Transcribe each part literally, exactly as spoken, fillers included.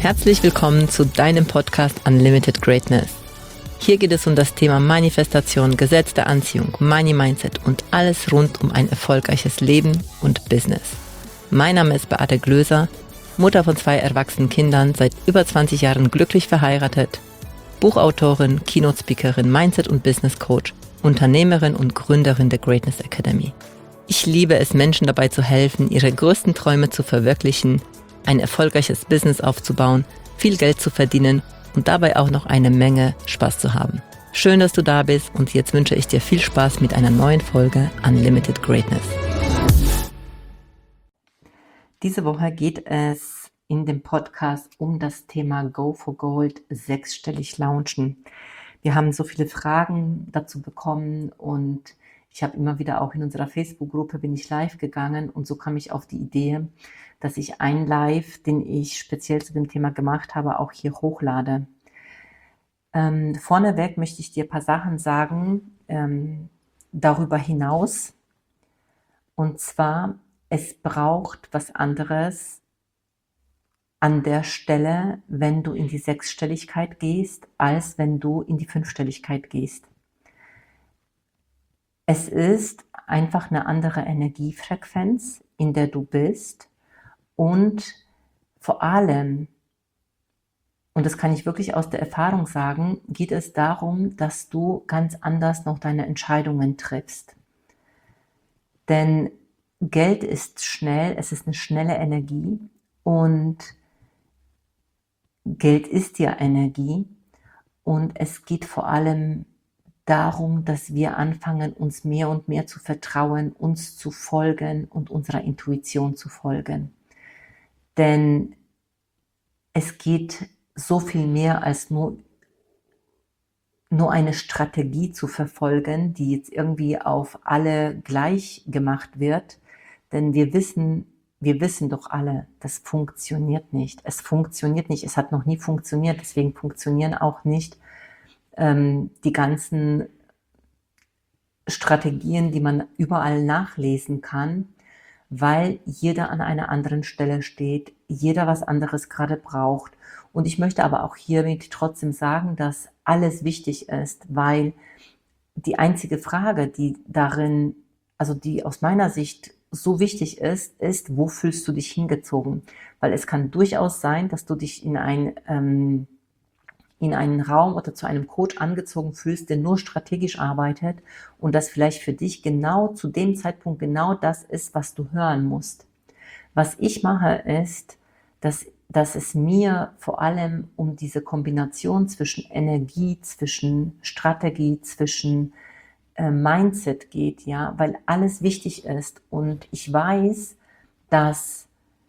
Herzlich willkommen zu deinem Podcast Unlimited Greatness. Hier geht es um das Thema Manifestation, Gesetz der Anziehung, Money Mindset und alles rund um ein erfolgreiches Leben und Business. Mein Name ist Beate Glöser, Mutter von zwei erwachsenen Kindern, seit über zwanzig Jahren glücklich verheiratet, Buchautorin, Keynote-Speakerin, Mindset- und Business-Coach, Unternehmerin und Gründerin der Greatness Academy. Ich liebe es, Menschen dabei zu helfen, ihre größten Träume zu verwirklichen, ein erfolgreiches Business aufzubauen, viel Geld zu verdienen und dabei auch noch eine Menge Spaß zu haben. Schön, dass du da bist und jetzt wünsche ich dir viel Spaß mit einer neuen Folge Unlimited Greatness. Diese Woche geht es in dem Podcast um das Thema Go for Gold, sechsstellig launchen. Wir haben so viele Fragen dazu bekommen und ich habe immer wieder auch in unserer Facebook-Gruppe bin ich live gegangen und so kam ich auf die Idee, dass ich ein Live, den ich speziell zu dem Thema gemacht habe, auch hier hochlade. Ähm, vorneweg möchte ich dir ein paar Sachen sagen ähm, darüber hinaus. Und zwar, es braucht was anderes an der Stelle, wenn du in die Sechsstelligkeit gehst, als wenn du in die Fünfstelligkeit gehst. Es ist einfach eine andere Energiefrequenz, in der du bist. Und vor allem, und das kann ich wirklich aus der Erfahrung sagen, geht es darum, dass du ganz anders noch deine Entscheidungen triffst. Denn Geld ist schnell, es ist eine schnelle Energie und Geld ist ja Energie und es geht vor allem darum, dass wir anfangen, uns mehr und mehr zu vertrauen, uns zu folgen und unserer Intuition zu folgen. Denn es geht so viel mehr als nur, nur eine Strategie zu verfolgen, die jetzt irgendwie auf alle gleich gemacht wird. Denn wir wissen, wir wissen doch alle, das funktioniert nicht. Es funktioniert nicht, es hat noch nie funktioniert. Deswegen funktionieren auch nicht ähm, die ganzen Strategien, die man überall nachlesen kann, weil jeder an einer anderen Stelle steht, jeder was anderes gerade braucht. Und ich möchte aber auch hiermit trotzdem sagen, dass alles wichtig ist, weil die einzige Frage, die darin, also die aus meiner Sicht so wichtig ist, ist, wo fühlst du dich hingezogen? Weil es kann durchaus sein, dass du dich in ein ähm, in einen Raum oder zu einem Coach angezogen fühlst, der nur strategisch arbeitet und das vielleicht für dich genau zu dem Zeitpunkt genau das ist, was du hören musst. Was ich mache ist, dass, dass es mir vor allem um diese Kombination zwischen Energie, zwischen Strategie, zwischen äh, Mindset geht, ja, weil alles wichtig ist und ich weiß, dass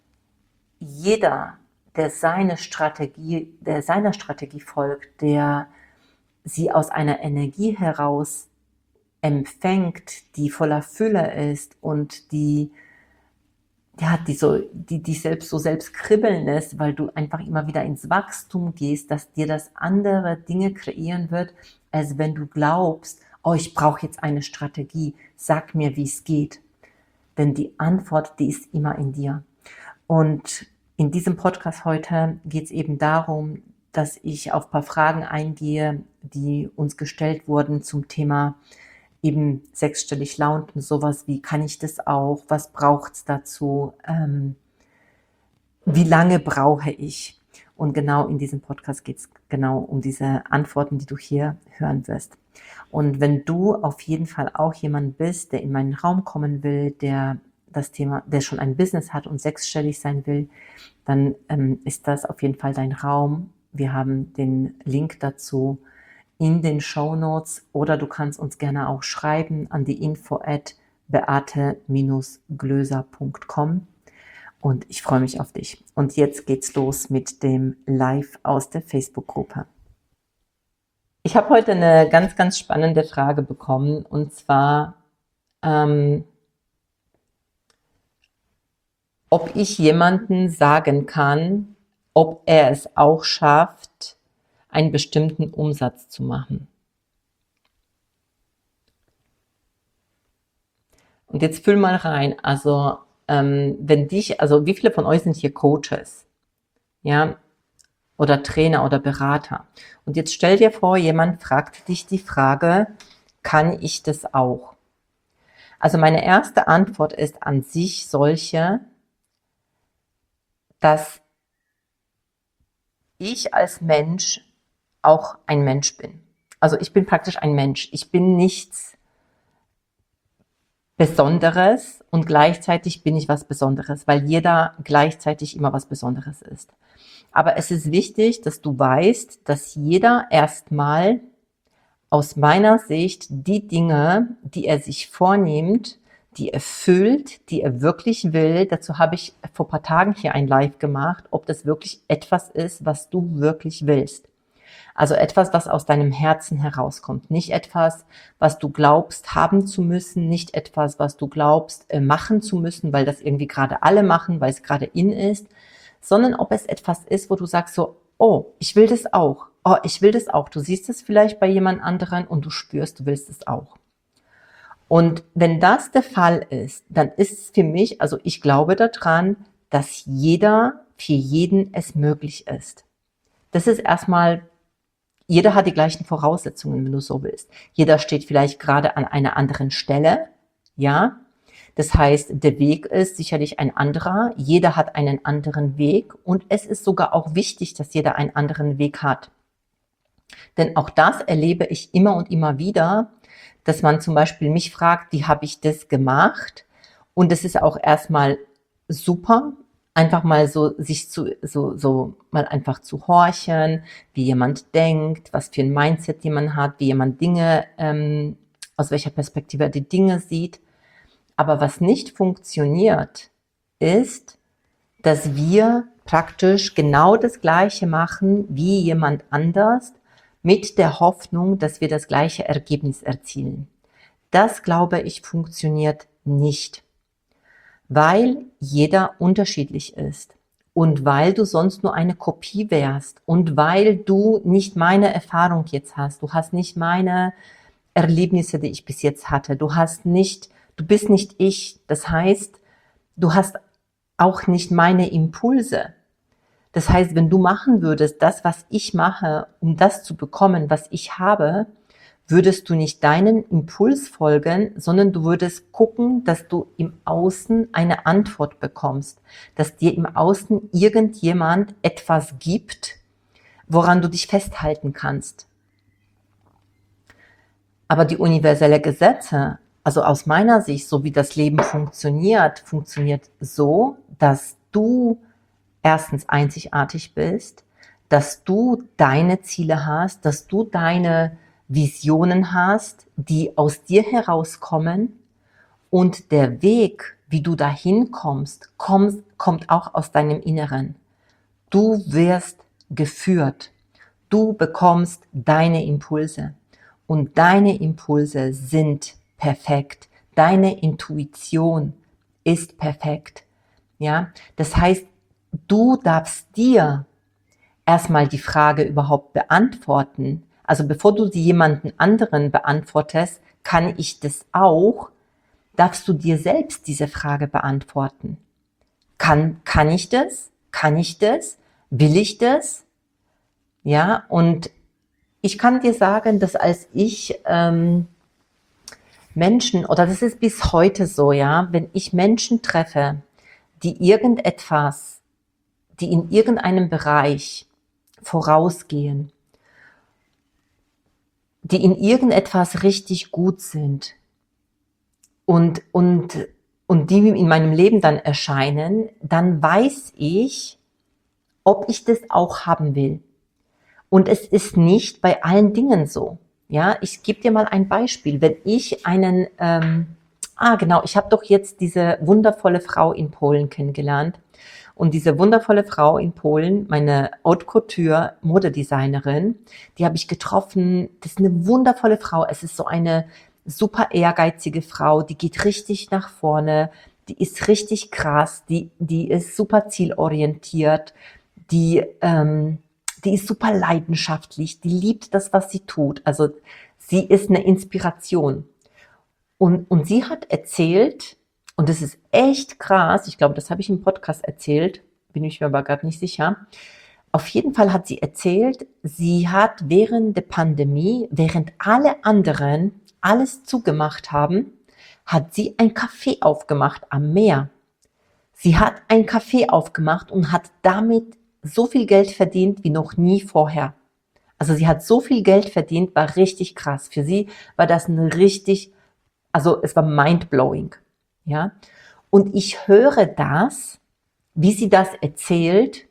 jeder der seine Strategie, der seiner Strategie folgt, der sie aus einer Energie heraus empfängt, die voller Fülle ist und die, ja, die so, die dich selbst so selbst kribbeln lässt, weil du einfach immer wieder ins Wachstum gehst, dass dir das andere Dinge kreieren wird, als wenn du glaubst, oh, ich brauche jetzt eine Strategie, sag mir, wie es geht. Denn die Antwort, die ist immer in dir. Und in diesem Podcast heute geht es eben darum, dass ich auf ein paar Fragen eingehe, die uns gestellt wurden zum Thema eben sechsstellig launchen, sowas wie, kann ich das auch, was braucht es dazu, ähm, wie lange brauche ich? Und genau in diesem Podcast geht es genau um diese Antworten, die du hier hören wirst. Und wenn du auf jeden Fall auch jemand bist, der in meinen Raum kommen will, der das Thema, der schon ein Business hat und sechsstellig sein will, dann ähm, ist das auf jeden Fall dein Raum. Wir haben den Link dazu in den Shownotes oder du kannst uns gerne auch schreiben an die info at beate glöser punkt com und ich freue mich auf dich. Und jetzt geht's los mit dem Live aus der Facebook-Gruppe. Ich habe heute eine ganz, ganz spannende Frage bekommen und zwar ähm, ob ich jemandem sagen kann, ob er es auch schafft, einen bestimmten Umsatz zu machen. Und jetzt fühl mal rein, also ähm, wenn dich, also wie viele von euch sind hier Coaches? Ja, oder Trainer oder Berater. Und jetzt stell dir vor, jemand fragt dich die Frage, kann ich das auch? Also meine erste Antwort ist an sich solche, dass ich als Mensch auch ein Mensch bin. Also ich bin praktisch ein Mensch. Ich bin nichts Besonderes und gleichzeitig bin ich was Besonderes, weil jeder gleichzeitig immer was Besonderes ist. Aber es ist wichtig, dass du weißt, dass jeder erstmal aus meiner Sicht die Dinge, die er sich vornimmt, die er fühlt, die er wirklich will, dazu habe ich vor ein paar Tagen hier ein Live gemacht, ob das wirklich etwas ist, was du wirklich willst. Also etwas, was aus deinem Herzen herauskommt. Nicht etwas, was du glaubst haben zu müssen, nicht etwas, was du glaubst äh, machen zu müssen, weil das irgendwie gerade alle machen, weil es gerade in ist, sondern ob es etwas ist, wo du sagst so, oh, ich will das auch. Oh, ich will das auch. Du siehst es vielleicht bei jemand anderen und du spürst, du willst es auch. Und wenn das der Fall ist, dann ist es für mich, also ich glaube daran, dass jeder, für jeden es möglich ist. Das ist erstmal, jeder hat die gleichen Voraussetzungen, wenn du so willst. Jeder steht vielleicht gerade an einer anderen Stelle, ja. Das heißt, der Weg ist sicherlich ein anderer. Jeder hat einen anderen Weg und es ist sogar auch wichtig, dass jeder einen anderen Weg hat. Denn auch das erlebe ich immer und immer wieder, dass man zum Beispiel mich fragt, wie habe ich das gemacht? Und es ist auch erstmal super, einfach mal so sich zu, so, so mal einfach zu horchen, wie jemand denkt, was für ein Mindset jemand hat, wie jemand Dinge, ähm, aus welcher Perspektive er die Dinge sieht. Aber was nicht funktioniert, ist, dass wir praktisch genau das Gleiche machen wie jemand anders, mit der Hoffnung, dass wir das gleiche Ergebnis erzielen. Das, glaube ich, funktioniert nicht, weil jeder unterschiedlich ist und weil du sonst nur eine Kopie wärst und weil du nicht meine Erfahrung jetzt hast. Du hast nicht meine Erlebnisse, die ich bis jetzt hatte. Du hast nicht, du bist nicht ich. Das heißt, du hast auch nicht meine Impulse. Das heißt, wenn du machen würdest, das, was ich mache, um das zu bekommen, was ich habe, würdest du nicht deinen Impuls folgen, sondern du würdest gucken, dass du im Außen eine Antwort bekommst, dass dir im Außen irgendjemand etwas gibt, woran du dich festhalten kannst. Aber die universellen Gesetze, also aus meiner Sicht, so wie das Leben funktioniert, funktioniert so, dass du erstens einzigartig bist, dass du deine Ziele hast, dass du deine Visionen hast, die aus dir herauskommen und der Weg, wie du dahin kommst, kommt, kommt auch aus deinem Inneren. Du wirst geführt. Du bekommst deine Impulse und deine Impulse sind perfekt. Deine Intuition ist perfekt. Ja, das heißt, du darfst dir erstmal die Frage überhaupt beantworten. Also bevor du sie jemanden anderen beantwortest, kann ich das auch, darfst du dir selbst diese Frage beantworten. Kann, kann ich das? Kann ich das? Will ich das? Ja, und ich kann dir sagen, dass als ich ähm, Menschen, oder das ist bis heute so, ja, wenn ich Menschen treffe, die irgendetwas, die in irgendeinem Bereich vorausgehen, die in irgendetwas richtig gut sind und, und, und die in meinem Leben dann erscheinen, dann weiß ich, ob ich das auch haben will. Und es ist nicht bei allen Dingen so. Ja, ich gebe dir mal ein Beispiel. Wenn ich einen, ähm, ah genau, ich habe doch jetzt diese wundervolle Frau in Polen kennengelernt. Und diese wundervolle Frau in Polen, meine Haute Couture Modedesignerin, die habe ich getroffen. Das ist eine wundervolle Frau. Es ist so eine super ehrgeizige Frau, die geht richtig nach vorne, die ist richtig krass, die, die ist super zielorientiert, die, ähm, die ist super leidenschaftlich, die liebt das, was sie tut. Also sie ist eine Inspiration. Und, und sie hat erzählt, und das ist echt krass, ich glaube, das habe ich im Podcast erzählt, bin ich mir aber gerade nicht sicher. Auf jeden Fall hat sie erzählt, sie hat während der Pandemie, während alle anderen alles zugemacht haben, hat sie ein Café aufgemacht am Meer. Sie hat ein Café aufgemacht und hat damit so viel Geld verdient wie noch nie vorher. Also sie hat so viel Geld verdient, war richtig krass. Für sie war das ein richtig, also es war mindblowing. Ja? Und ich höre das, wie sie das erzählt,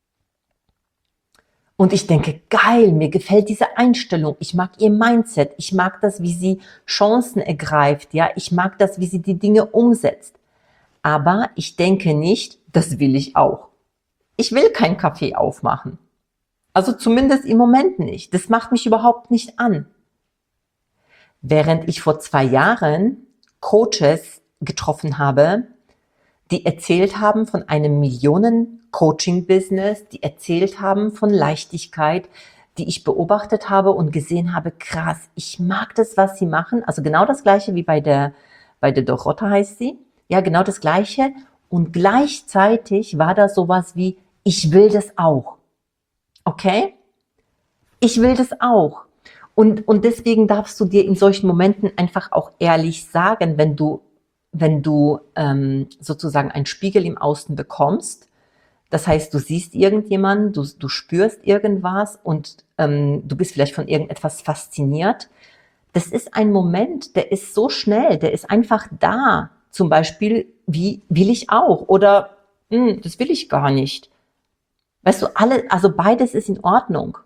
und ich denke, geil, mir gefällt diese Einstellung, ich mag ihr Mindset, ich mag das, wie sie Chancen ergreift, ja, ich mag das, wie sie die Dinge umsetzt. Aber ich denke nicht, das will ich auch. Ich will kein Café aufmachen. Also zumindest im Moment nicht. Das macht mich überhaupt nicht an. Während ich vor zwei Jahren Coaches getroffen habe, die erzählt haben von einem Millionen-Coaching-Business, die erzählt haben von Leichtigkeit, die ich beobachtet habe und gesehen habe, krass, ich mag das, was sie machen. Also genau das Gleiche wie bei der, bei der Dorota heißt sie. Ja, genau das Gleiche. Und gleichzeitig war da sowas wie, ich will das auch. Okay? Ich will das auch. Und, und deswegen darfst du dir in solchen Momenten einfach auch ehrlich sagen, wenn du wenn du ähm, sozusagen einen Spiegel im Außen bekommst, das heißt, du siehst irgendjemanden, du, du spürst irgendwas und ähm, du bist vielleicht von irgendetwas fasziniert. Das ist ein Moment, der ist so schnell, der ist einfach da. Zum Beispiel, wie will ich auch oder hm, das will ich gar nicht. Weißt du, alle, also beides ist in Ordnung.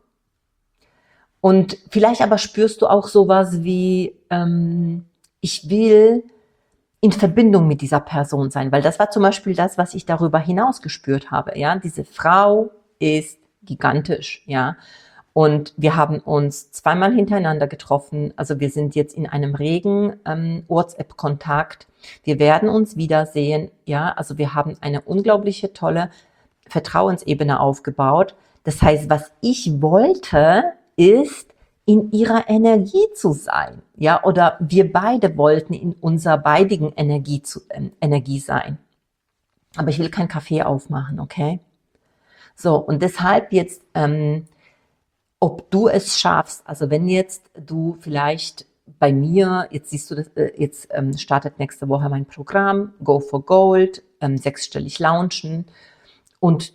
Und vielleicht aber spürst du auch sowas wie, ähm, ich will in Verbindung mit dieser Person sein, weil das war zum Beispiel das, was ich darüber hinaus gespürt habe. Ja, diese Frau ist gigantisch, ja, und wir haben uns zweimal hintereinander getroffen. Also wir sind jetzt in einem regen ähm, WhatsApp-Kontakt. Wir werden uns wiedersehen, ja. Also wir haben eine unglaubliche tolle Vertrauensebene aufgebaut. Das heißt, was ich wollte, ist in ihrer Energie zu sein, ja, oder wir beide wollten in unserer beidigen Energie, zu, äh, Energie sein. Aber ich will kein Café aufmachen, okay? So, und deshalb jetzt, ähm, ob du es schaffst, also wenn jetzt du vielleicht bei mir, jetzt siehst du, das, äh, jetzt ähm, startet nächste Woche mein Programm, Go for Gold, ähm, sechsstellig launchen und,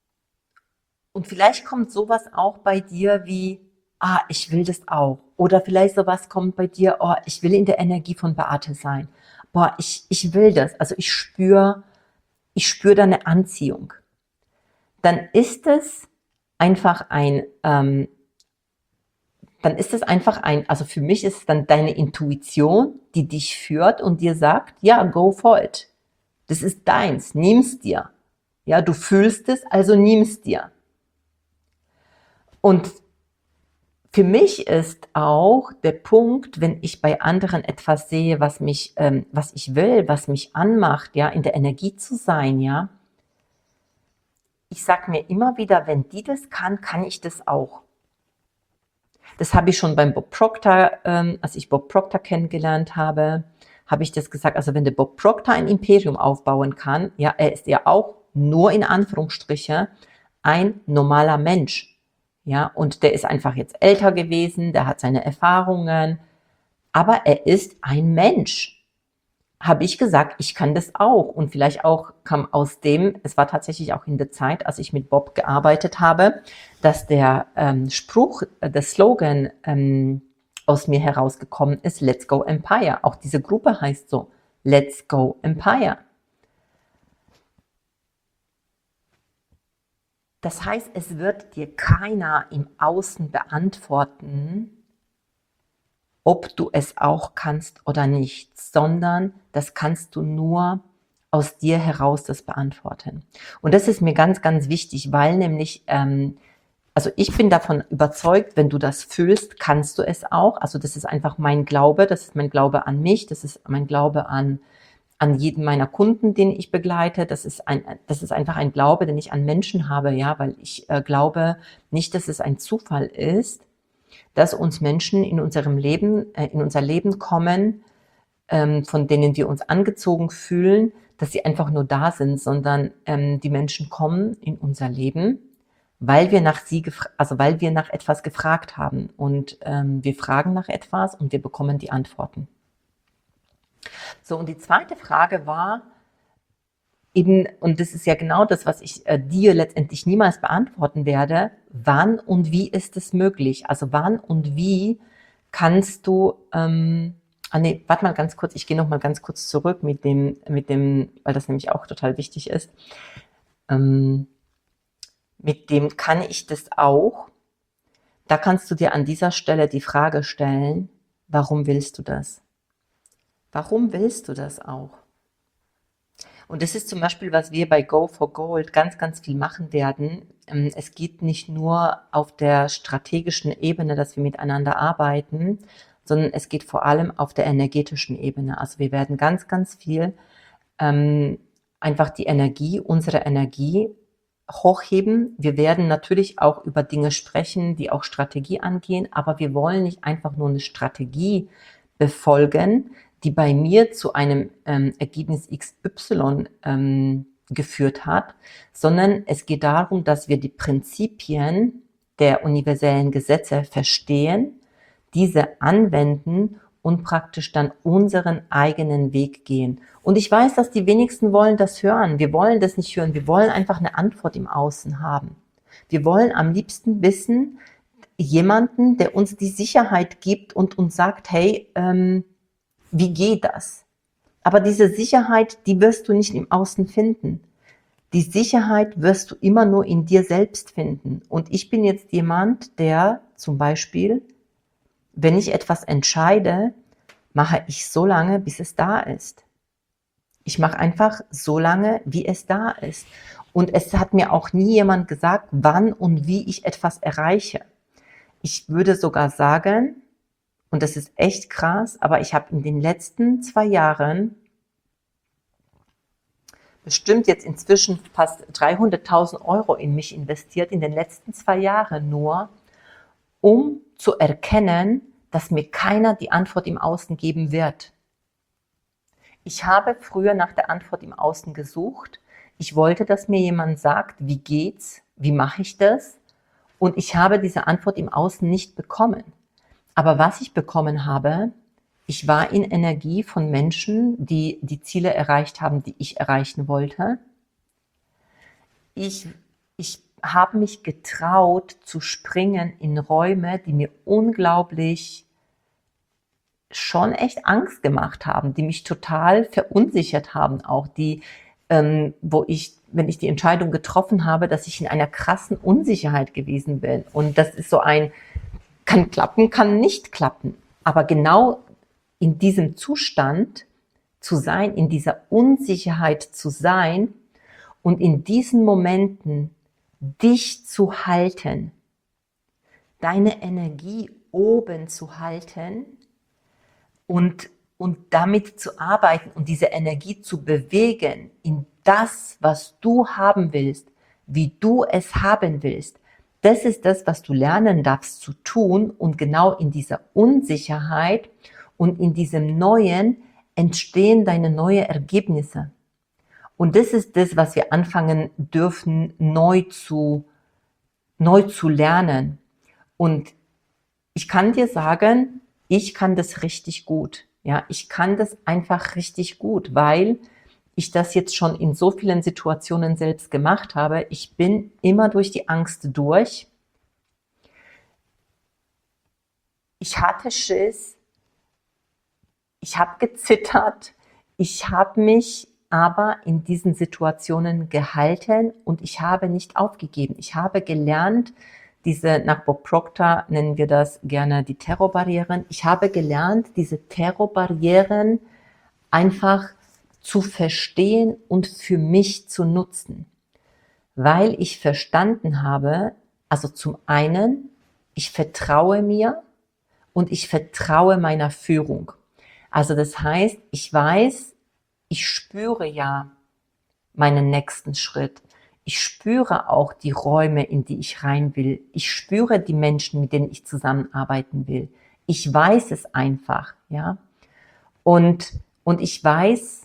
und vielleicht kommt sowas auch bei dir wie, ah, ich will das auch. Oder vielleicht sowas kommt bei dir, oh, ich will in der Energie von Beate sein. Boah, ich, ich will das. Also ich spüre, ich spüre da eine Anziehung. Dann ist es einfach ein, ähm, dann ist es einfach ein, also für mich ist es dann deine Intuition, die dich führt und dir sagt, ja, go for it. Das ist deins, nimm's dir. Ja, du fühlst es, also nimm's dir. Und für mich ist auch der Punkt, wenn ich bei anderen etwas sehe, was mich, ähm, was ich will, was mich anmacht, ja, in der Energie zu sein, ja. Ich sage mir immer wieder, wenn die das kann, kann ich das auch. Das habe ich schon beim Bob Proctor, ähm, als ich Bob Proctor kennengelernt habe, habe ich das gesagt. Also wenn der Bob Proctor ein Imperium aufbauen kann, ja, er ist ja auch nur in Anführungsstriche ein normaler Mensch. Ja, und der ist einfach jetzt älter gewesen, der hat seine Erfahrungen, aber er ist ein Mensch. Habe ich gesagt, ich kann das auch. Und vielleicht auch kam aus dem, es war tatsächlich auch in der Zeit, als ich mit Bob gearbeitet habe, dass der ähm, Spruch, äh, der Slogan ähm, aus mir herausgekommen ist, Let's Go Empire. Auch diese Gruppe heißt so, Let's Go Empire. Das heißt, es wird dir keiner im Außen beantworten, ob du es auch kannst oder nicht, sondern das kannst du nur aus dir heraus das beantworten. Und das ist mir ganz, ganz wichtig, weil nämlich, ähm, also ich bin davon überzeugt, wenn du das fühlst, kannst du es auch. Also das ist einfach mein Glaube, das ist mein Glaube an mich, das ist mein Glaube an an jeden meiner Kunden, den ich begleite. Das ist ein, das ist einfach ein Glaube, den ich an Menschen habe, ja, weil ich äh, glaube nicht, dass es ein Zufall ist, dass uns Menschen in unserem Leben, äh, in unser Leben kommen, ähm, von denen wir uns angezogen fühlen, dass sie einfach nur da sind, sondern ähm, die Menschen kommen in unser Leben, weil wir nach sie, also weil wir nach etwas gefragt haben. Und ähm, wir fragen nach etwas und wir bekommen die Antworten. So, und die zweite Frage war eben, und das ist ja genau das, was ich äh, dir letztendlich niemals beantworten werde, wann und wie ist es möglich? Also wann und wie kannst du, ähm, ah nee, warte mal ganz kurz, ich gehe noch mal ganz kurz zurück mit dem, mit dem, weil das nämlich auch total wichtig ist. Ähm, mit dem kann ich das auch. Da kannst du dir an dieser Stelle die Frage stellen, warum willst du das? Warum willst du das auch? Und das ist zum Beispiel, was wir bei Go for Gold ganz, ganz viel machen werden. Ähm, Es geht nicht nur auf der strategischen Ebene, dass wir miteinander arbeiten, sondern es geht vor allem auf der energetischen Ebene. Also wir werden ganz, ganz viel ähm, einfach die Energie, unsere Energie hochheben. Wir werden natürlich auch über Dinge sprechen, die auch Strategie angehen, aber wir wollen nicht einfach nur eine Strategie befolgen, die bei mir zu einem ähm, Ergebnis X Y ähm, geführt hat, sondern es geht darum, dass wir die Prinzipien der universellen Gesetze verstehen, diese anwenden und praktisch dann unseren eigenen Weg gehen. Und ich weiß, dass die wenigsten wollen das hören. Wir wollen das nicht hören. Wir wollen einfach eine Antwort im Außen haben. Wir wollen am liebsten wissen, jemanden, der uns die Sicherheit gibt und uns sagt, hey, ähm, wie geht das? Aber diese Sicherheit, die wirst du nicht im Außen finden. Die Sicherheit wirst du immer nur in dir selbst finden. Und ich bin jetzt jemand, der zum Beispiel, wenn ich etwas entscheide, mache ich so lange, bis es da ist. Ich mache einfach so lange, wie es da ist. Und es hat mir auch nie jemand gesagt, wann und wie ich etwas erreiche. Ich würde sogar sagen, und das ist echt krass, aber ich habe in den letzten zwei Jahren bestimmt jetzt inzwischen fast dreihunderttausend Euro in mich investiert, in den letzten zwei Jahren nur, um zu erkennen, dass mir keiner die Antwort im Außen geben wird. Ich habe früher nach der Antwort im Außen gesucht. Ich wollte, dass mir jemand sagt, wie geht's, wie mache ich das? Und ich habe diese Antwort im Außen nicht bekommen. Aber was ich bekommen habe, ich war in Energie von Menschen, die die Ziele erreicht haben, die ich erreichen wollte. Ich, ich habe mich getraut zu springen in Räume, die mir unglaublich schon echt Angst gemacht haben, die mich total verunsichert haben, auch die, ähm, wo ich, wenn ich die Entscheidung getroffen habe, dass ich in einer krassen Unsicherheit gewesen bin. Und das ist so ein, kann klappen, kann nicht klappen. Aber genau in diesem Zustand zu sein, in dieser Unsicherheit zu sein und in diesen Momenten dich zu halten, deine Energie oben zu halten und, und damit zu arbeiten und diese Energie zu bewegen in das, was du haben willst, wie du es haben willst. Das ist das, was du lernen darfst zu tun, und genau in dieser Unsicherheit und in diesem Neuen entstehen deine neuen Ergebnisse. Und das ist das, was wir anfangen dürfen, neu zu, neu zu lernen. Und ich kann dir sagen, ich kann das richtig gut. Ja, ich kann das einfach richtig gut, weil ich das jetzt schon in so vielen Situationen selbst gemacht habe. Ich bin immer durch die Angst durch. Ich hatte Schiss. Ich habe gezittert. Ich habe mich aber in diesen Situationen gehalten und ich habe nicht aufgegeben. Ich habe gelernt, diese, nach Bob Proctor nennen wir das gerne die Terrorbarrieren. Ich habe gelernt, diese Terrorbarrieren einfach zu verstehen und für mich zu nutzen, weil ich verstanden habe, also zum einen, ich vertraue mir und ich vertraue meiner Führung. Also das heißt, ich weiß, ich spüre ja meinen nächsten Schritt. Ich spüre auch die Räume, in die ich rein will. Ich spüre die Menschen, mit denen ich zusammenarbeiten will. Ich weiß es einfach, ja. Und, und ich weiß,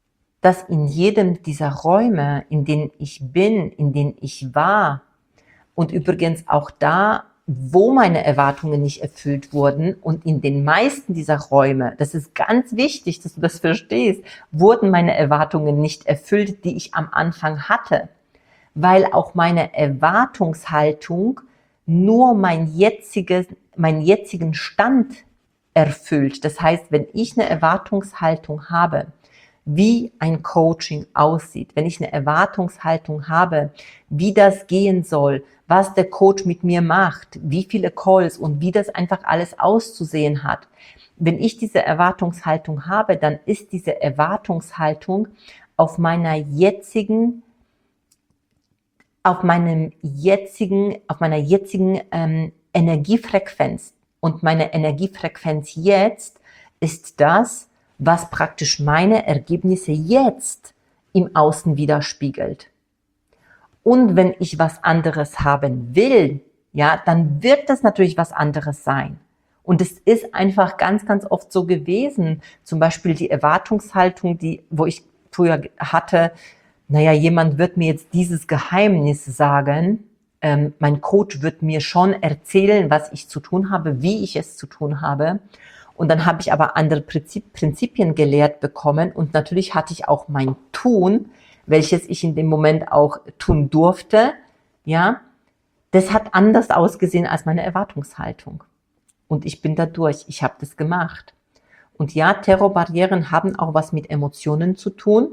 dass in jedem dieser Räume, in denen ich bin, in denen ich war Und übrigens auch da, wo meine Erwartungen nicht erfüllt wurden und in den meisten dieser Räume, das ist ganz wichtig, dass du das verstehst, wurden meine Erwartungen nicht erfüllt, die ich am Anfang hatte, weil auch meine Erwartungshaltung nur mein jetziges, meinen jetzigen Stand erfüllt. Das heißt, wenn ich eine Erwartungshaltung habe, wie ein Coaching aussieht, wenn ich eine Erwartungshaltung habe, wie das gehen soll, was der Coach mit mir macht, wie viele Calls und wie das einfach alles auszusehen hat. Wenn ich diese Erwartungshaltung habe, dann ist diese Erwartungshaltung auf meiner jetzigen, auf meinem jetzigen, auf meiner jetzigen ähm, Energiefrequenz. Und meine Energiefrequenz jetzt ist das, was praktisch meine Ergebnisse jetzt im Außen widerspiegelt. Und wenn ich was anderes haben will, ja, dann wird das natürlich was anderes sein. Und es ist einfach ganz, ganz oft so gewesen. Zum Beispiel die Erwartungshaltung, die, wo ich früher hatte, naja, jemand wird mir jetzt dieses Geheimnis sagen. Ähm, mein Coach wird mir schon erzählen, was ich zu tun habe, wie ich es zu tun habe. Und dann habe ich aber andere Prinzipien gelehrt bekommen und natürlich hatte ich auch mein Tun, welches ich in dem Moment auch tun durfte, ja, das hat anders ausgesehen als meine Erwartungshaltung. Und ich bin da durch, ich habe das gemacht. Und ja, Terrorbarrieren haben auch was mit Emotionen zu tun.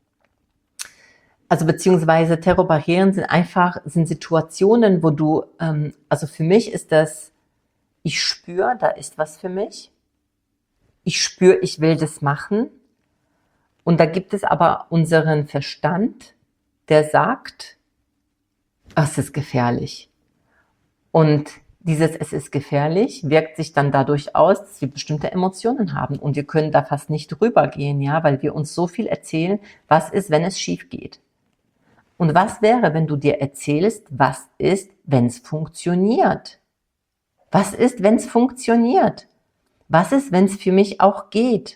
Also beziehungsweise Terrorbarrieren sind einfach, sind Situationen, wo du, ähm, also für mich ist das, ich spüre, da ist was für mich. Ich spüre, ich will das machen. Und da gibt es aber unseren Verstand, der sagt, es ist gefährlich. Und dieses es ist gefährlich wirkt sich dann dadurch aus, dass wir bestimmte Emotionen haben. Und wir können da fast nicht drüber gehen, ja, weil wir uns so viel erzählen, was ist, wenn es schief geht. Und was wäre, wenn du dir erzählst, was ist, wenn es funktioniert? Was ist, wenn es funktioniert? Was ist, wenn es für mich auch geht?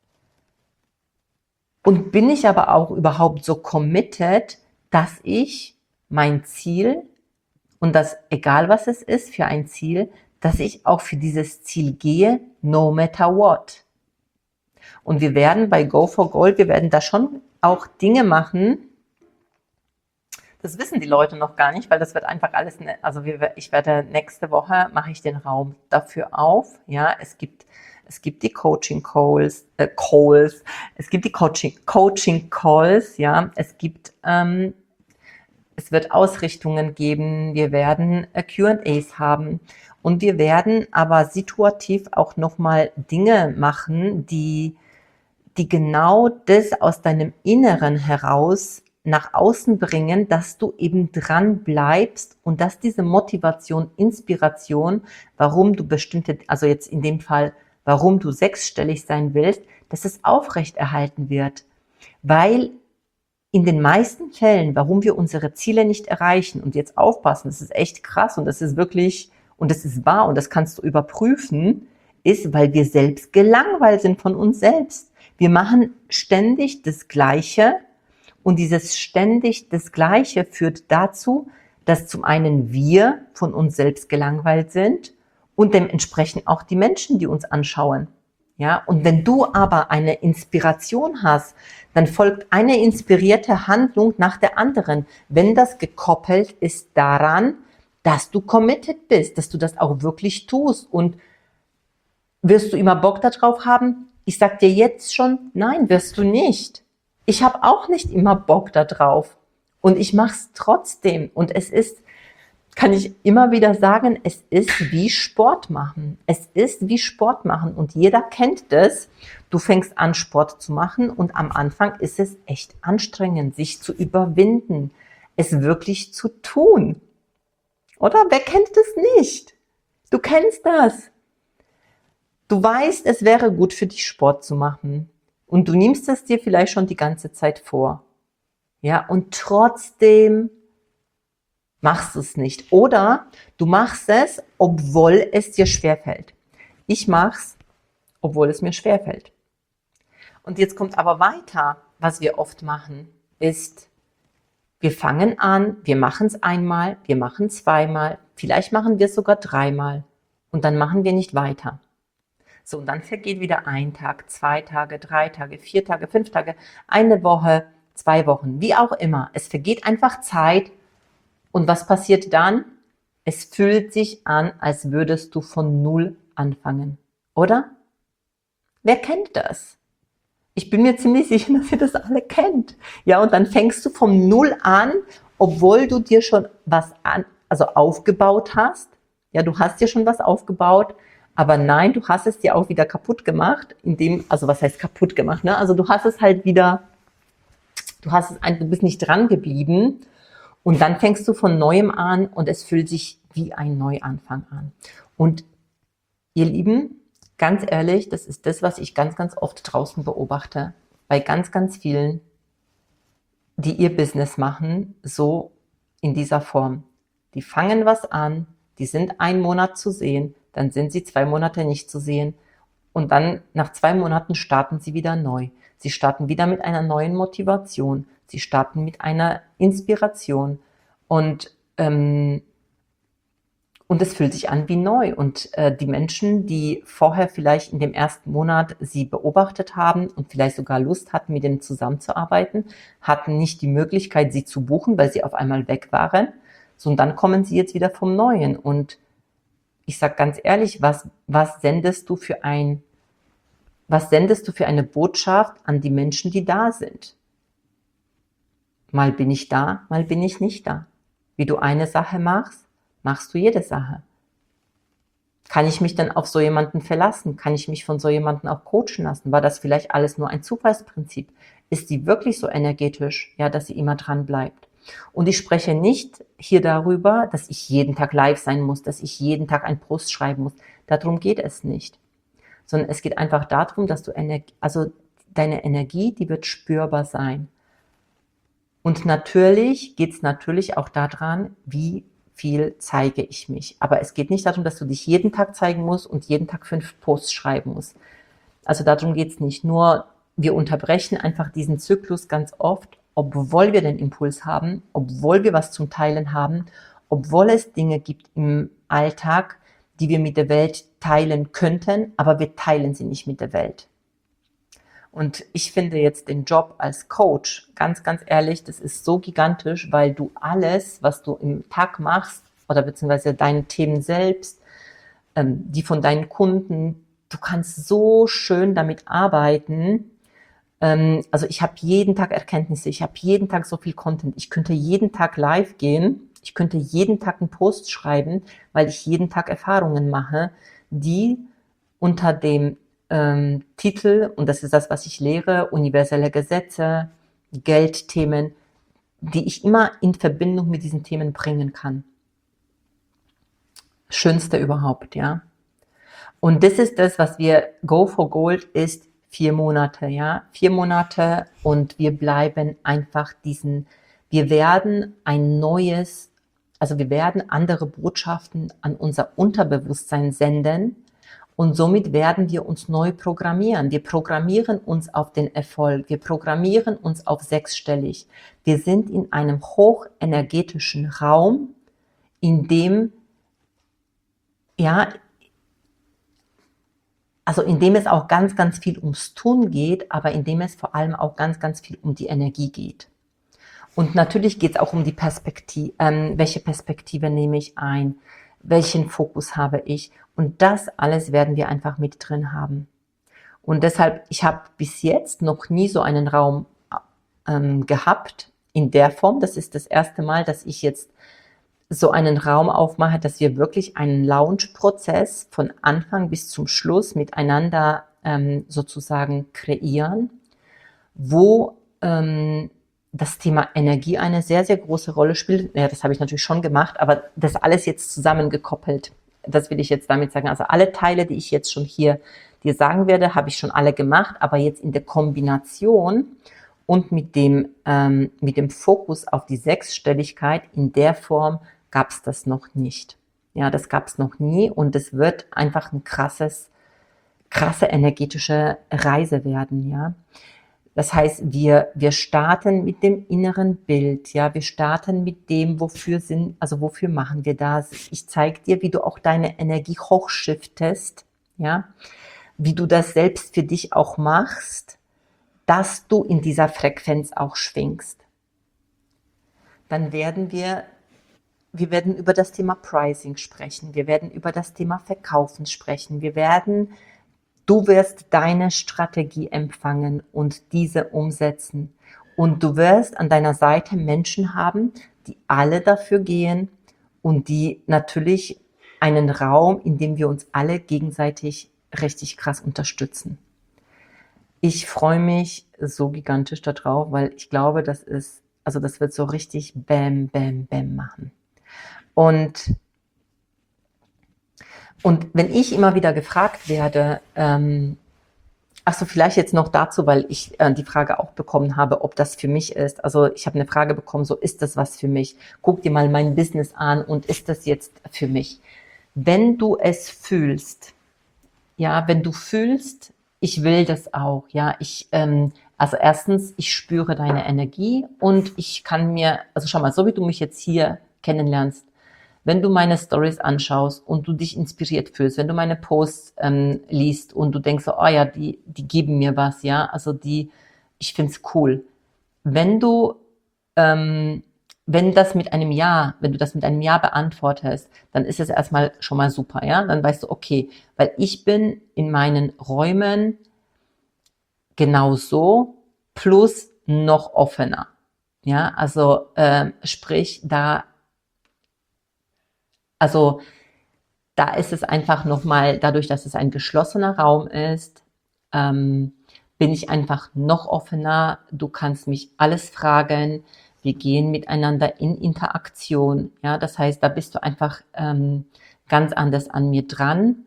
Und bin ich aber auch überhaupt so committed, dass ich mein Ziel, und das, egal was es ist für ein Ziel, dass ich auch für dieses Ziel gehe, no matter what. Und wir werden bei Go for Gold, wir werden da schon auch Dinge machen, das wissen die Leute noch gar nicht, weil das wird einfach alles, also wir, ich werde nächste Woche, mache ich den Raum dafür auf, ja, es gibt Es gibt die Coaching Calls, äh, Calls, es gibt die Coaching, Coaching Calls, ja, es gibt, ähm, es wird Ausrichtungen geben, wir werden äh, Q and A's haben und wir werden aber situativ auch nochmal Dinge machen, die, die genau das aus deinem Inneren heraus nach außen bringen, dass du eben dran bleibst und dass diese Motivation, Inspiration, warum du bestimmte, also jetzt in dem Fall, warum du sechsstellig sein willst, dass es aufrechterhalten wird. Weil in den meisten Fällen, warum wir unsere Ziele nicht erreichen, und jetzt aufpassen, das ist echt krass und das ist wirklich, und das ist wahr und das kannst du überprüfen, ist, weil wir selbst gelangweilt sind von uns selbst. Wir machen ständig das Gleiche und dieses ständig das Gleiche führt dazu, dass zum einen wir von uns selbst gelangweilt sind und dementsprechend auch die Menschen, die uns anschauen. Ja, und wenn du aber eine Inspiration hast, dann folgt eine inspirierte Handlung nach der anderen, wenn das gekoppelt ist daran, dass du committed bist, dass du das auch wirklich tust. Und wirst du immer Bock darauf haben? Ich sag dir jetzt schon, nein, wirst du nicht. Ich habe auch nicht immer Bock darauf und ich mache es trotzdem. Und es ist, kann ich immer wieder sagen, es ist wie Sport machen. Es ist wie Sport machen und jeder kennt das. Du fängst an, Sport zu machen und am Anfang ist es echt anstrengend, sich zu überwinden, es wirklich zu tun. Oder? Wer kennt das nicht? Du kennst das. Du weißt, es wäre gut für dich, Sport zu machen. Und du nimmst es dir vielleicht schon die ganze Zeit vor. Ja, und trotzdem machst du es nicht. Oder du machst es, obwohl es dir schwerfällt. Ich mach's, obwohl es mir schwerfällt. Und jetzt kommt aber weiter, was wir oft machen, ist, Wir fangen an, wir machen es einmal, wir machen zweimal, vielleicht machen wir es sogar dreimal und dann machen wir nicht weiter. So, und dann vergeht wieder ein Tag, zwei Tage, drei Tage, vier Tage, fünf Tage, eine Woche, zwei Wochen, wie auch immer. Es vergeht einfach Zeit und was passiert dann? Es fühlt sich an, als würdest du von Null anfangen, oder? Wer kennt das? Ich bin mir ziemlich sicher, dass ihr das alle kennt. Ja, und dann fängst du vom Null an, obwohl du dir schon was an, also aufgebaut hast. Ja, du hast dir schon was aufgebaut, aber nein, du hast es dir auch wieder kaputt gemacht, indem, also was heißt kaputt gemacht, ne? Also du hast es halt wieder, du hast es, du bist nicht dran geblieben und dann fängst du von Neuem an und es fühlt sich wie ein Neuanfang an. Und ihr Lieben, ganz ehrlich, das ist das, was ich ganz, ganz oft draußen beobachte, bei ganz, ganz vielen, die ihr Business machen, so in dieser Form. Die fangen was an, die sind einen Monat zu sehen, dann sind sie zwei Monate nicht zu sehen und dann nach zwei Monaten starten sie wieder neu. Sie starten wieder mit einer neuen Motivation, sie starten mit einer Inspiration und ähm, Und es fühlt sich an wie neu. Und äh, die Menschen, die vorher vielleicht in dem ersten Monat sie beobachtet haben und vielleicht sogar Lust hatten, mit denen zusammenzuarbeiten, hatten nicht die Möglichkeit, sie zu buchen, weil sie auf einmal weg waren. So, und dann kommen sie jetzt wieder vom Neuen. Und ich sage ganz ehrlich, was, was sendest du für ein, was sendest du für eine Botschaft an die Menschen, die da sind? Mal bin ich da, mal bin ich nicht da. Wie du eine Sache machst, machst du jede Sache. Kann ich mich dann auf so jemanden verlassen? Kann ich mich von so jemanden auch coachen lassen? War das vielleicht alles nur ein Zufallsprinzip? Ist die wirklich so energetisch, ja, dass sie immer dran bleibt? Und ich spreche nicht hier darüber, dass ich jeden Tag live sein muss, dass ich jeden Tag einen Post schreiben muss. Darum geht es nicht. Sondern es geht einfach darum, dass du Energie, also deine Energie, die wird spürbar sein. Und natürlich geht es natürlich auch daran, wie viel zeige ich mich. Aber es geht nicht darum, dass du dich jeden Tag zeigen musst und jeden Tag fünf Posts schreiben musst. Also darum geht es nicht. Nur wir unterbrechen einfach diesen Zyklus ganz oft, obwohl wir den Impuls haben, obwohl wir was zum Teilen haben, obwohl es Dinge gibt im Alltag, die wir mit der Welt teilen könnten, aber wir teilen sie nicht mit der Welt. Und ich finde jetzt den Job als Coach, ganz, ganz ehrlich, das ist so gigantisch, weil du alles, was du im Tag machst, oder beziehungsweise deine Themen selbst, ähm, die von deinen Kunden, du kannst so schön damit arbeiten. Ähm, also ich habe jeden Tag Erkenntnisse, ich habe jeden Tag so viel Content. Ich könnte jeden Tag live gehen, ich könnte jeden Tag einen Post schreiben, weil ich jeden Tag Erfahrungen mache, die unter dem Ähm, Titel, und das ist das, was ich lehre, universelle Gesetze, Geldthemen, die ich immer in Verbindung mit diesen Themen bringen kann. Schönste überhaupt, ja. Und das ist das, was wir, Go for Gold ist vier Monate, ja. Vier Monate und wir bleiben einfach diesen, wir werden ein neues, also wir werden andere Botschaften an unser Unterbewusstsein senden, und somit werden wir uns neu programmieren. Wir programmieren uns auf den Erfolg. Wir programmieren uns auf sechsstellig. Wir sind in einem hochenergetischen Raum, in dem, ja, also in dem es auch ganz, ganz viel ums Tun geht, aber in dem es vor allem auch ganz, ganz viel um die Energie geht. Und natürlich geht es auch um die Perspektive. Ähm, welche Perspektive nehme ich ein? Welchen Fokus habe ich? Und das alles werden wir einfach mit drin haben. Und deshalb, ich habe bis jetzt noch nie so einen Raum ähm, gehabt in der Form. Das ist das erste Mal, dass ich jetzt so einen Raum aufmache, dass wir wirklich einen Launch-Prozess von Anfang bis zum Schluss miteinander ähm, sozusagen kreieren, wo ähm, das Thema Energie eine sehr, sehr große Rolle spielt. Ja, das habe ich natürlich schon gemacht, aber das alles jetzt zusammengekoppelt. Das will ich jetzt damit sagen. Also alle Teile, die ich jetzt schon hier dir sagen werde, habe ich schon alle gemacht, aber jetzt in der Kombination und mit dem, ähm, mit dem Fokus auf die Sechsstelligkeit in der Form gab es das noch nicht. Ja, das gab es noch nie und es wird einfach ein krasses, krasse energetische Reise werden, ja. Das heißt, wir, wir starten mit dem inneren Bild, ja, wir starten mit dem, wofür sind, also wofür machen wir das. Ich zeige dir, wie du auch deine Energie hochschiftest, ja, wie du das selbst für dich auch machst, dass du in dieser Frequenz auch schwingst. Dann werden wir, wir werden über das Thema Pricing sprechen, wir werden über das Thema Verkaufen sprechen, wir werden Du wirst deine Strategie empfangen und diese umsetzen. Und du wirst an deiner Seite Menschen haben, die alle dafür gehen und die natürlich einen Raum, in dem wir uns alle gegenseitig richtig krass unterstützen. Ich freue mich so gigantisch darauf, weil ich glaube, das ist, also das wird so richtig Bam, Bam, Bam machen. Und Und wenn ich immer wieder gefragt werde, ähm, ach so, vielleicht jetzt noch dazu, weil ich äh, die Frage auch bekommen habe, ob das für mich ist. Also ich habe eine Frage bekommen, so ist das was für mich? Guck dir mal mein Business an und ist das jetzt für mich? Wenn du es fühlst, ja, wenn du fühlst, ich will das auch, ja, ich, ähm, also erstens, ich spüre deine Energie und ich kann mir, also schau mal, so wie du mich jetzt hier kennenlernst, wenn du meine Stories anschaust und du dich inspiriert fühlst, wenn du meine Posts ähm, liest und du denkst so, oh ja, die, die geben mir was, ja, also die, ich find's cool. Wenn du, ähm, wenn das mit einem Ja, wenn du das mit einem Ja beantwortest, dann ist es erstmal schon mal super, ja, dann weißt du, okay, weil ich bin in meinen Räumen genau so plus noch offener, ja, also ähm, sprich, da Also da ist es einfach nochmal, dadurch, dass es ein geschlossener Raum ist, ähm, bin ich einfach noch offener. Du kannst mich alles fragen. Wir gehen miteinander in Interaktion. Ja, das heißt, da bist du einfach ähm, ganz anders an mir dran.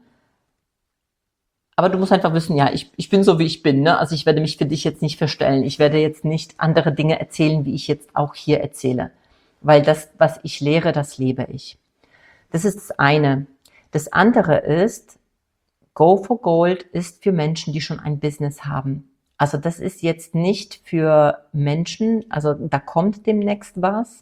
Aber du musst einfach wissen, ja, ich, ich bin so, wie ich bin. Ne? Also ich werde mich für dich jetzt nicht verstellen. Ich werde jetzt nicht andere Dinge erzählen, wie ich jetzt auch hier erzähle. Weil das, was ich lehre, das lebe ich. Das ist das eine. Das andere ist, Go for Gold ist für Menschen, die schon ein Business haben. Also das ist jetzt nicht für Menschen, also da kommt demnächst was.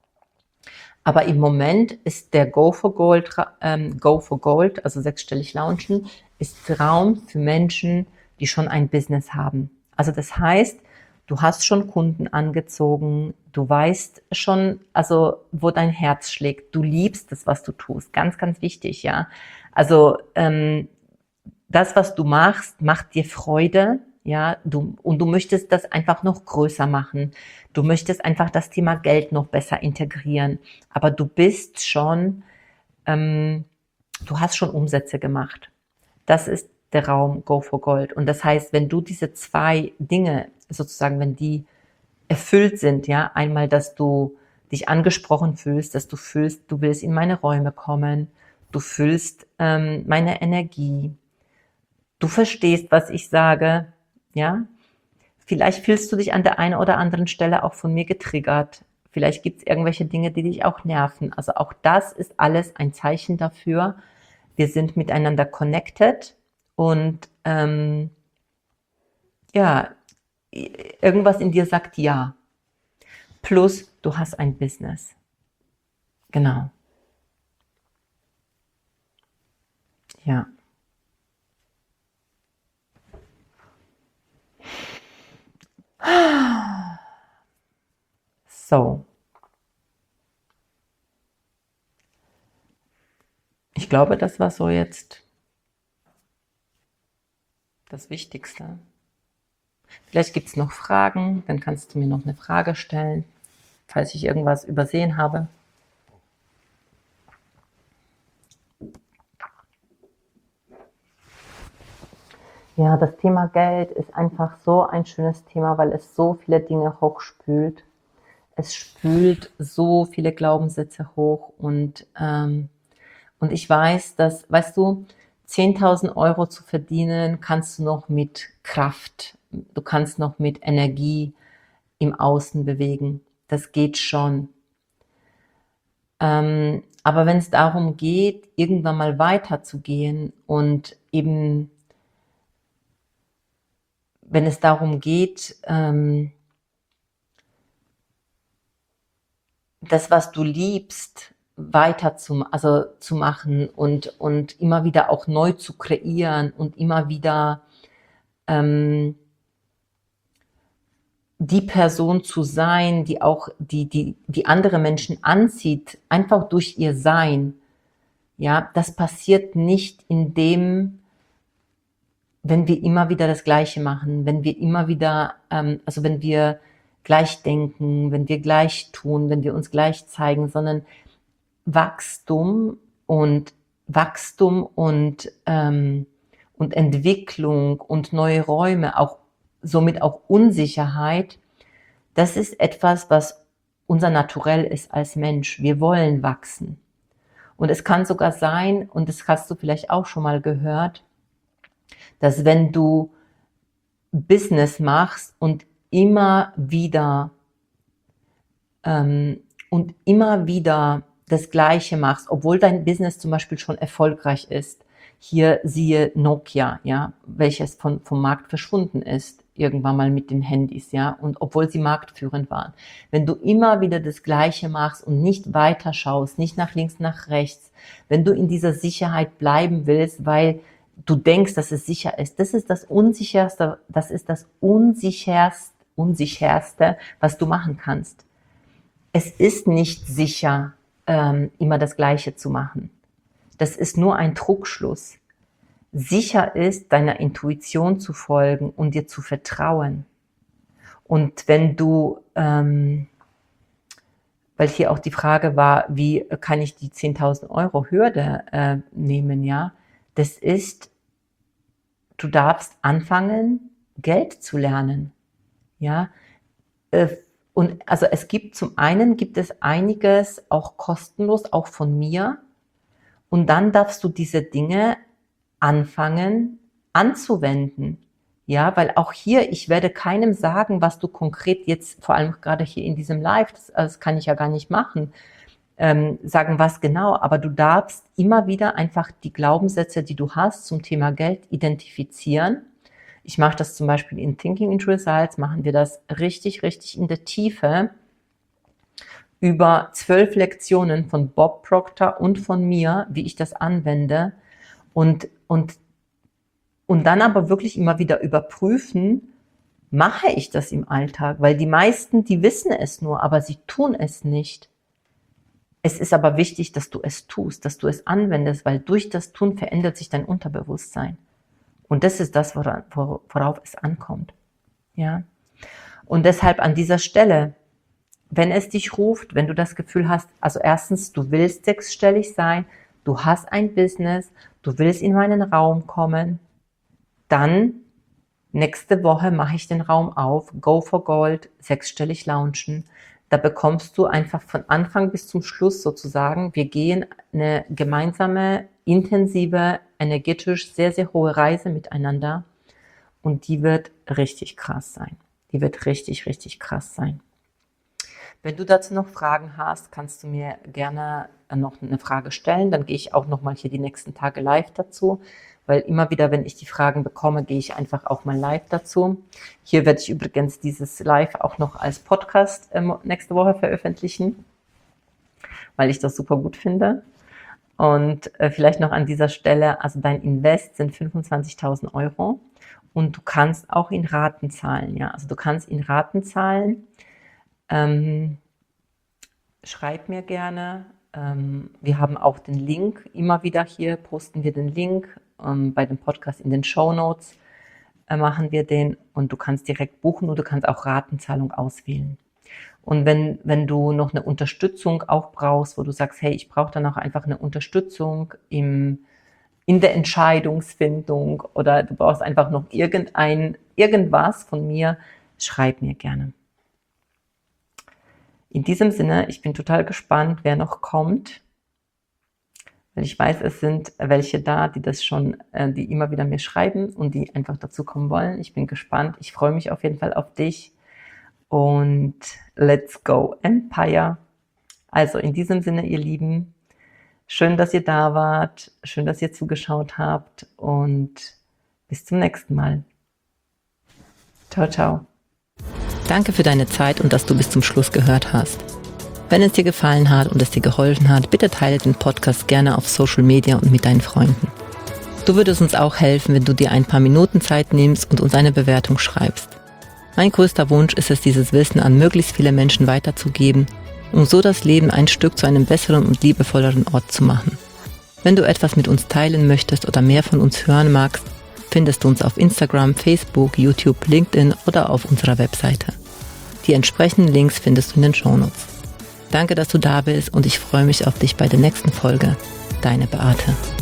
Aber im Moment ist der Go for Gold, ähm, Go for Gold, also sechsstellig launchen, ist Raum für Menschen, die schon ein Business haben. Also das heißt, du hast schon Kunden angezogen, du weißt schon, also wo dein Herz schlägt, du liebst das, was du tust. Ganz, ganz wichtig, ja. Also ähm, das, was du machst, macht dir Freude, ja, du, und du möchtest das einfach noch größer machen. Du möchtest einfach das Thema Geld noch besser integrieren. Aber du bist schon, ähm, du hast schon Umsätze gemacht. Das ist der Raum Go for Gold. Und das heißt, wenn du diese zwei Dinge sozusagen, wenn die erfüllt sind, ja, einmal, dass du dich angesprochen fühlst, dass du fühlst, du willst in meine Räume kommen, du fühlst ähm, meine Energie, du verstehst, was ich sage, ja. Vielleicht fühlst du dich an der einen oder anderen Stelle auch von mir getriggert. Vielleicht gibt es irgendwelche Dinge, die dich auch nerven. Also auch das ist alles ein Zeichen dafür. Wir sind miteinander connected und ähm, ja, irgendwas in dir sagt ja. Plus, du hast ein Business. Genau. Ja. So. Ich glaube, das war so jetzt das Wichtigste. Vielleicht gibt es noch Fragen, dann kannst du mir noch eine Frage stellen, falls ich irgendwas übersehen habe. Ja, das Thema Geld ist einfach so ein schönes Thema, weil es so viele Dinge hochspült. Es spült so viele Glaubenssätze hoch und, ähm, und ich weiß, dass, weißt du, zehntausend Euro zu verdienen, kannst du noch mit Kraft, du kannst noch mit Energie im Außen bewegen. Das geht schon. Ähm, aber wenn es darum geht, irgendwann mal weiterzugehen und eben wenn es darum geht, ähm, das, was du liebst, weiter zu, also zu machen und, und immer wieder auch neu zu kreieren und immer wieder ähm, die Person zu sein, die auch die, die, die andere Menschen anzieht, einfach durch ihr Sein. Ja, das passiert nicht, indem, wenn wir immer wieder das Gleiche machen, wenn wir immer wieder, ähm, also wenn wir gleich denken, wenn wir gleich tun, wenn wir uns gleich zeigen, sondern Wachstum und Wachstum und, ähm, und Entwicklung und neue Räume, auch somit auch Unsicherheit, das ist etwas, was unser Naturell ist als Mensch. Wir wollen wachsen. Und es kann sogar sein, und das hast du vielleicht auch schon mal gehört, dass wenn du Business machst und immer wieder ähm, und immer wieder das Gleiche machst, obwohl dein Business zum Beispiel schon erfolgreich ist. Hier siehe Nokia, ja, welches von, vom Markt verschwunden ist, irgendwann mal mit den Handys, ja, und obwohl sie marktführend waren. Wenn du immer wieder das Gleiche machst und nicht weiter schaust, nicht nach links, nach rechts, wenn du in dieser Sicherheit bleiben willst, weil du denkst, dass es sicher ist, das ist das Unsicherste, das ist das Unsicherste, Unsicherste, was du machen kannst. Es ist nicht sicher, ähm, immer das Gleiche zu machen. Das ist nur ein Trugschluss. Sicher ist, deiner Intuition zu folgen und dir zu vertrauen. Und wenn du, ähm, weil hier auch die Frage war, wie kann ich die zehntausend Euro Hürde äh, nehmen, ja, das ist, du darfst anfangen, Geld zu lernen, ja, äh, und also es gibt zum einen, gibt es einiges auch kostenlos, auch von mir. Und dann darfst du diese Dinge anfangen anzuwenden. Ja, weil auch hier, ich werde keinem sagen, was du konkret jetzt, vor allem gerade hier in diesem Live, das, das kann ich ja gar nicht machen, ähm, sagen, was genau. Aber du darfst immer wieder einfach die Glaubenssätze, die du hast zum Thema Geld, identifizieren. Ich mache das zum Beispiel in Thinking into Results, machen wir das richtig, richtig in der Tiefe über zwölf Lektionen von Bob Proctor und von mir, wie ich das anwende und, und, und dann aber wirklich immer wieder überprüfen, mache ich das im Alltag? Weil die meisten, die wissen es nur, aber sie tun es nicht. Es ist aber wichtig, dass du es tust, dass du es anwendest, weil durch das Tun verändert sich dein Unterbewusstsein. Und das ist das, worauf, worauf es ankommt. Ja? Und deshalb an dieser Stelle, wenn es dich ruft, wenn du das Gefühl hast, also erstens, du willst sechsstellig sein, du hast ein Business, du willst in meinen Raum kommen, dann nächste Woche mache ich den Raum auf, Go for Gold, sechsstellig launchen. Da bekommst du einfach von Anfang bis zum Schluss sozusagen, wir gehen eine gemeinsame, intensive, energetisch sehr, sehr hohe Reise miteinander und die wird richtig krass sein. Die wird richtig, richtig krass sein. Wenn du dazu noch Fragen hast, kannst du mir gerne noch eine Frage stellen. Dann gehe ich auch nochmal hier die nächsten Tage live dazu, weil immer wieder, wenn ich die Fragen bekomme, gehe ich einfach auch mal live dazu. Hier werde ich übrigens dieses Live auch noch als Podcast ähm, nächste Woche veröffentlichen, weil ich das super gut finde. Und äh, vielleicht noch an dieser Stelle, also dein Invest sind fünfundzwanzigtausend Euro und du kannst auch in Raten zahlen. Ja? Also du kannst in Raten zahlen. Ähm, schreib mir gerne. Ähm, wir haben auch den Link, immer wieder hier posten wir den Link. Ähm, bei dem Podcast in den Shownotes äh, machen wir den und du kannst direkt buchen oder du kannst auch Ratenzahlung auswählen. Und wenn, wenn du noch eine Unterstützung auch brauchst, wo du sagst, hey, ich brauche dann auch einfach eine Unterstützung im, in der Entscheidungsfindung oder du brauchst einfach noch irgendein, irgendwas von mir, schreib mir gerne. In diesem Sinne, ich bin total gespannt, wer noch kommt, weil ich weiß, es sind welche da, die das schon, äh, die immer wieder mir schreiben und die einfach dazu kommen wollen. Ich bin gespannt. Ich freue mich auf jeden Fall auf dich und let's go Empire. Also in diesem Sinne, ihr Lieben, schön, dass ihr da wart, schön, dass ihr zugeschaut habt und bis zum nächsten Mal. Ciao, ciao. Danke für deine Zeit und dass du bis zum Schluss gehört hast. Wenn es dir gefallen hat und es dir geholfen hat, bitte teile den Podcast gerne auf Social Media und mit deinen Freunden. Du würdest uns auch helfen, wenn du dir ein paar Minuten Zeit nimmst und uns eine Bewertung schreibst. Mein größter Wunsch ist es, dieses Wissen an möglichst viele Menschen weiterzugeben, um so das Leben ein Stück zu einem besseren und liebevolleren Ort zu machen. Wenn du etwas mit uns teilen möchtest oder mehr von uns hören magst, findest du uns auf Instagram, Facebook, YouTube, LinkedIn oder auf unserer Webseite. Die entsprechenden Links findest du in den Shownotes. Danke, dass du da bist und ich freue mich auf dich bei der nächsten Folge. Deine Beate.